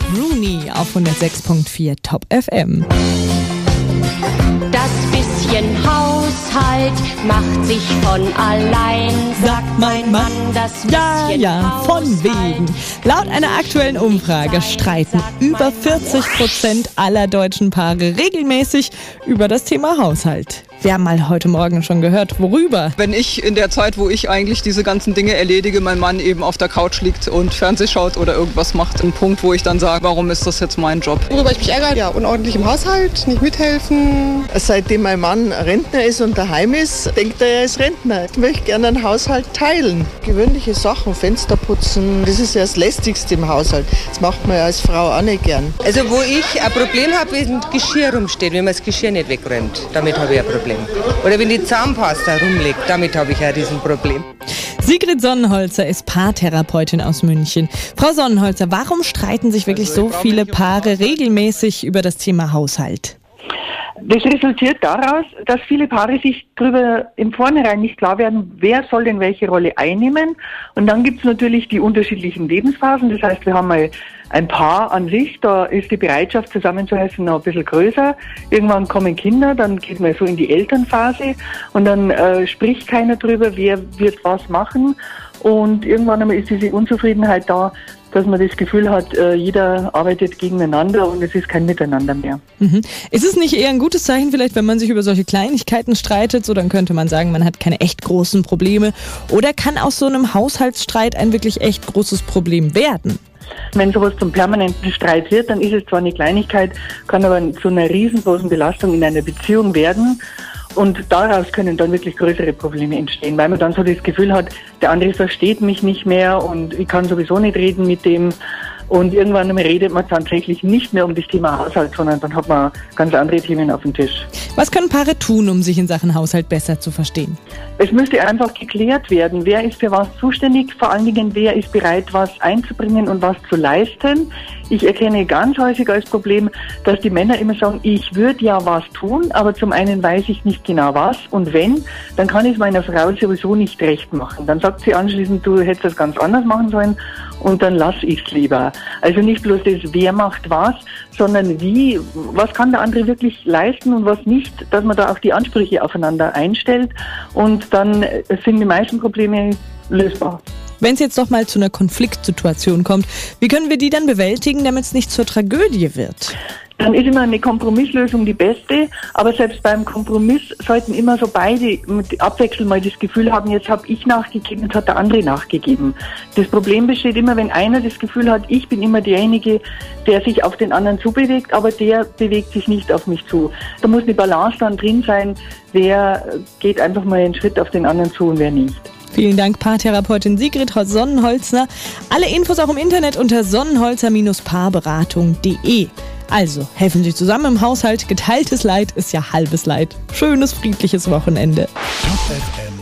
Rooney auf 106.4 Top FM. Das bisschen Haushalt macht sich von allein, sagt mein Mann, das bisschen Ja, von wegen. Laut einer aktuellen Umfrage streiten über 40% aller deutschen Paare regelmäßig über das Thema Haushalt. Wir haben mal heute Morgen schon gehört, worüber. Wenn ich in der Zeit, wo ich eigentlich diese ganzen Dinge erledige, mein Mann eben auf der Couch liegt und Fernseh schaut oder irgendwas macht, ein Punkt, wo ich dann sage, warum ist das jetzt mein Job? Worüber ich mich ärgere, ja, unordentlich im Haushalt, nicht mithelfen. Seitdem mein Mann Rentner ist und daheim ist, denkt er ist Rentner. Ich möchte gerne einen Haushalt teilen. Gewöhnliche Sachen, Fenster putzen, das ist ja das Lästigste im Haushalt. Das macht man ja als Frau auch nicht gern. Also wo ich ein Problem habe, ist ein Geschirr rumsteht, wenn man das Geschirr nicht wegräumt. Damit habe ich ein Problem. Oder wenn die Zahnpasta rumliegt, damit habe ich ein Riesenproblem. Sigrid Sonnenholzer ist Paartherapeutin aus München. Frau Sonnenholzer, warum streiten sich wirklich so viele Paare regelmäßig über das Thema Haushalt? Das resultiert daraus, dass viele Paare sich darüber im Vornherein nicht klar werden, wer soll denn welche Rolle einnehmen. Und dann gibt es natürlich die unterschiedlichen Lebensphasen. Das heißt, wir haben mal ein Paar an sich, da ist die Bereitschaft zusammenzuhelfen noch ein bisschen größer. Irgendwann kommen Kinder, dann geht man so in die Elternphase und dann spricht keiner drüber, wer wird was machen. Und irgendwann einmal ist diese Unzufriedenheit da, dass man das Gefühl hat, jeder arbeitet gegeneinander und es ist kein Miteinander mehr. Mhm. Ist es nicht eher ein gutes Zeichen vielleicht, wenn man sich über solche Kleinigkeiten streitet? So, dann könnte man sagen, man hat keine echt großen Probleme. Oder kann aus so einem Haushaltsstreit ein wirklich echt großes Problem werden? Wenn sowas zum permanenten Streit wird, dann ist es zwar eine Kleinigkeit, kann aber zu einer riesengroßen Belastung in einer Beziehung werden. Und daraus können dann wirklich größere Probleme entstehen, weil man dann so das Gefühl hat, der andere versteht mich nicht mehr und ich kann sowieso nicht reden mit dem. Und irgendwann redet man tatsächlich nicht mehr um das Thema Haushalt, sondern dann hat man ganz andere Themen auf dem Tisch. Was können Paare tun, um sich in Sachen Haushalt besser zu verstehen? Es müsste einfach geklärt werden, wer ist für was zuständig, vor allen Dingen, wer ist bereit, was einzubringen und was zu leisten. Ich erkenne ganz häufig als Problem, dass die Männer immer sagen, ich würde ja was tun, aber zum einen weiß ich nicht genau was und wenn, dann kann ich es meiner Frau sowieso nicht recht machen. Dann sagt sie anschließend, du hättest das ganz anders machen sollen und dann lass ich es lieber. Also nicht bloß das, wer macht was, sondern wie, was kann der andere wirklich leisten und was nicht, dass man da auch die Ansprüche aufeinander einstellt und dann sind die meisten Probleme lösbar. Wenn es jetzt doch mal zu einer Konfliktsituation kommt, wie können wir die dann bewältigen, damit es nicht zur Tragödie wird? Dann ist immer eine Kompromisslösung die beste, aber selbst beim Kompromiss sollten immer so beide abwechselnd mal das Gefühl haben, jetzt habe ich nachgegeben, jetzt hat der andere nachgegeben. Das Problem besteht immer, wenn einer das Gefühl hat, ich bin immer derjenige, der sich auf den anderen zubewegt, aber der bewegt sich nicht auf mich zu. Da muss eine Balance dann drin sein, wer geht einfach mal einen Schritt auf den anderen zu und wer nicht. Vielen Dank, Paartherapeutin Sigrid Sonnenholzer. Alle Infos auch im Internet unter sonnenholzer-paarberatung.de. Also, helfen Sie zusammen im Haushalt. Geteiltes Leid ist ja halbes Leid. Schönes, friedliches Wochenende. Top FM